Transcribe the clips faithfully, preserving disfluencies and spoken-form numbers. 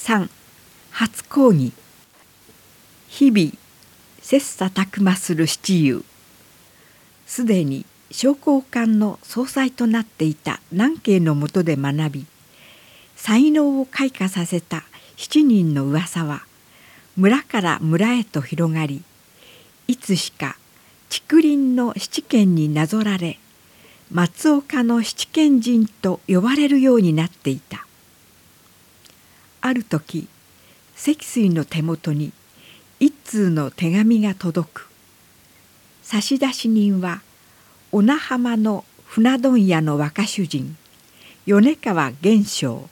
さん初講義。日々切磋琢磨する七友。すでに商工官の総裁となっていた南慶の下で学び、才能を開花させた七人の噂は村から村へと広がり、いつしか竹林の七賢になぞられ、松岡の七賢人と呼ばれるようになっていた。ある時、積水の手元に一通の手紙が届く。差出人は小名浜の船問屋の若主人米川玄正。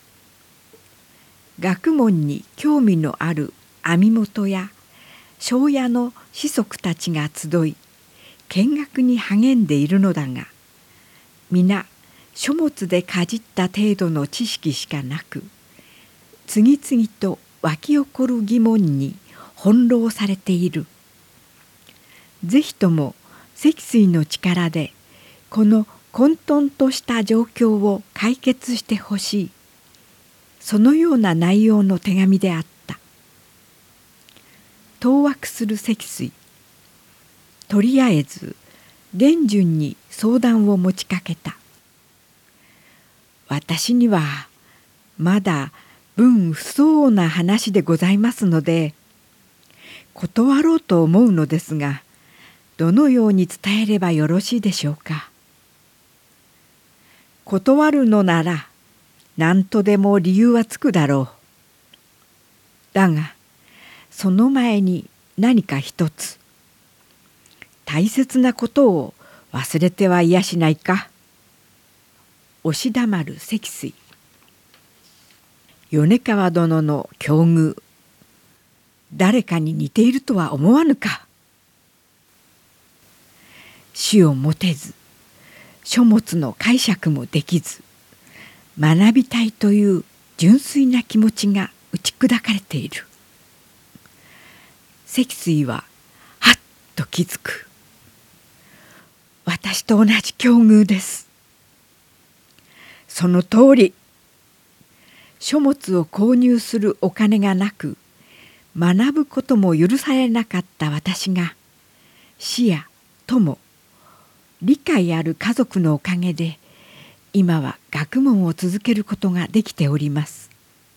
学問に興味のある網元や庄屋の子息たちが集い見学に励んでいるのだが、皆書物でかじった程度の知識しかなく、次々と湧き起こる疑問に翻弄されている。ぜひとも積水の力でこの混沌とした状況を解決してほしい。そのような内容の手紙であった。当惑する積水。とりあえず玄順に相談を持ちかけた。私にはまだ分不相応な話でございますので、断ろうと思うのですが、どのように伝えればよろしいでしょうか。断るのなら何とでも理由はつくだろう。だがその前に何か一つ大切なことを忘れてはいやしないか。押し黙る積水。米川殿の境遇、誰かに似ているとは思わぬか。死を持てず、書物の解釈もできず、学びたいという純粋な気持ちが打ち砕かれている。積水ははっと気づく。私と同じ境遇です。その通り。書物を購入するお金がなく、学ぶことも許されなかった私が、師や友、理解ある家族のおかげで、今は学問を続けることができております。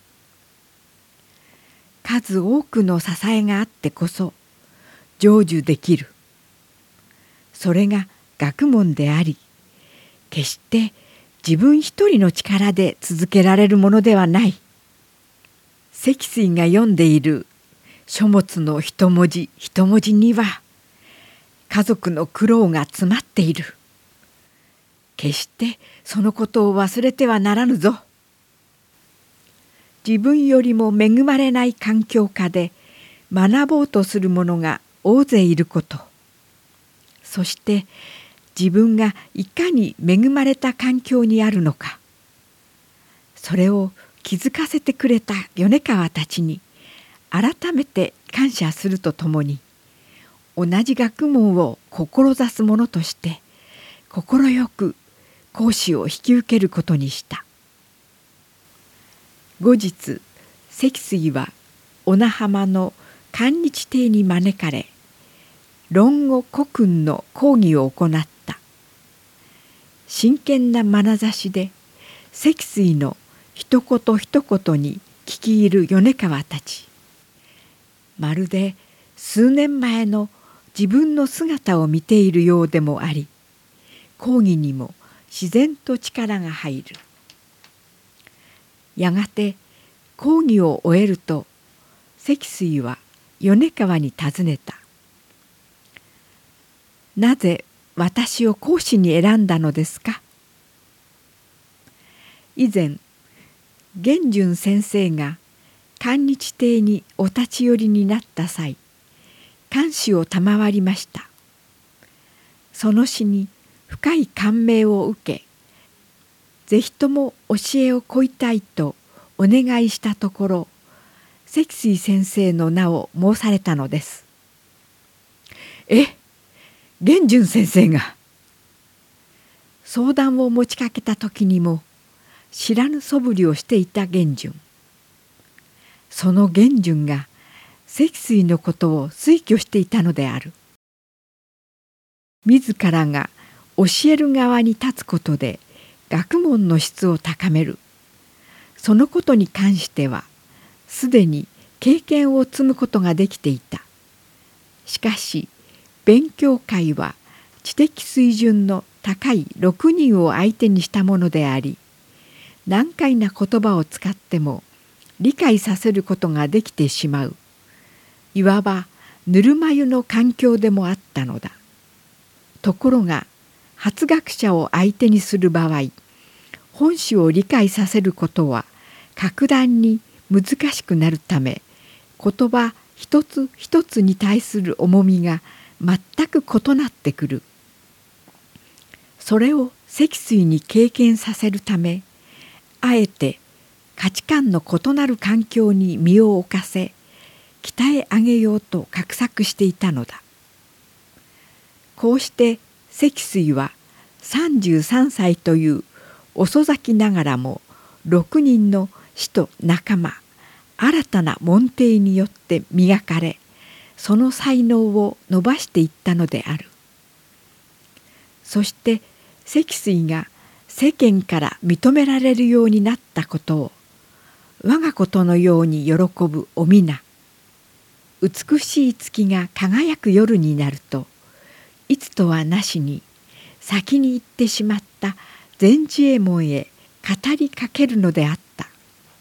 数多くの支えがあってこそ成就できる。それが学問であり、決して自分一人の力で続けられるものではない。積水が読んでいる書物の一文字一文字には家族の苦労が詰まっている。決してそのことを忘れてはならぬぞ。自分よりも恵まれない環境下で学ぼうとする者が大勢いること、そして自分がいかに恵まれた環境にあるのか、それを気づかせてくれた米川たちに改めて感謝するとともに、同じ学問を志す者として快く講師を引き受けることにした。後日、積水は小名浜の韓日亭に招かれ、論語古訓の講義を行った。真剣な眼差しで積水の一言一言に聞き入る米川たち。まるで数年前の自分の姿を見ているようでもあり、講義にも自然と力が入る。やがて講義を終えると、積水は米川に尋ねた。なぜ私を講師に選んだのですか。以前、玄順先生が韓日亭にお立ち寄りになった際、監視を賜りました。その詩に深い感銘を受け、ぜひとも教えを請いたいとお願いしたところ、積水先生の名を申されたのです。え、玄順先生が。相談を持ちかけた時にも知らぬ素振りをしていた玄順。 その元順が積水のことを推挙していたのである。自らが教える側に立つことで学問の質を高める。そのことに関してはすでに経験を積むことができていた。しかし勉強会は知的水準の高いろくにんを相手にしたものであり、難解な言葉を使っても理解させることができてしまう、いわばぬるま湯の環境でもあったのだ。ところが初学者を相手にする場合、本旨を理解させることは格段に難しくなるため、言葉一つ一つに対する重みが全く異なってくる。それを積水に経験させるため、あえて価値観の異なる環境に身を置かせ、鍛え上げようと画策していたのだ。こうして積水はさんじゅうさんさいという遅咲きながらもろくにんの師と仲間、新たな門弟によって磨かれ、その才能を伸ばしていったのである。そして積水が世間から認められるようになったことを我がことのように喜ぶお皆。美しい月が輝く夜になると、いつとはなしに先に行ってしまった善治右衛門へ語りかけるのであった。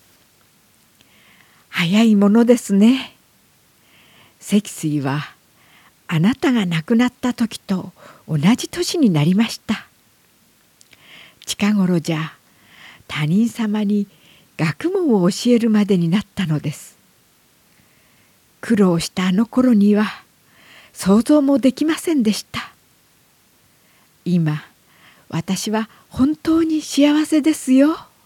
早いものですね。積水はあなたが亡くなった時と同じ年になりました。近頃じゃ他人様に学問を教えるまでになったのです。苦労したあの頃には想像もできませんでした。今私は本当に幸せですよ。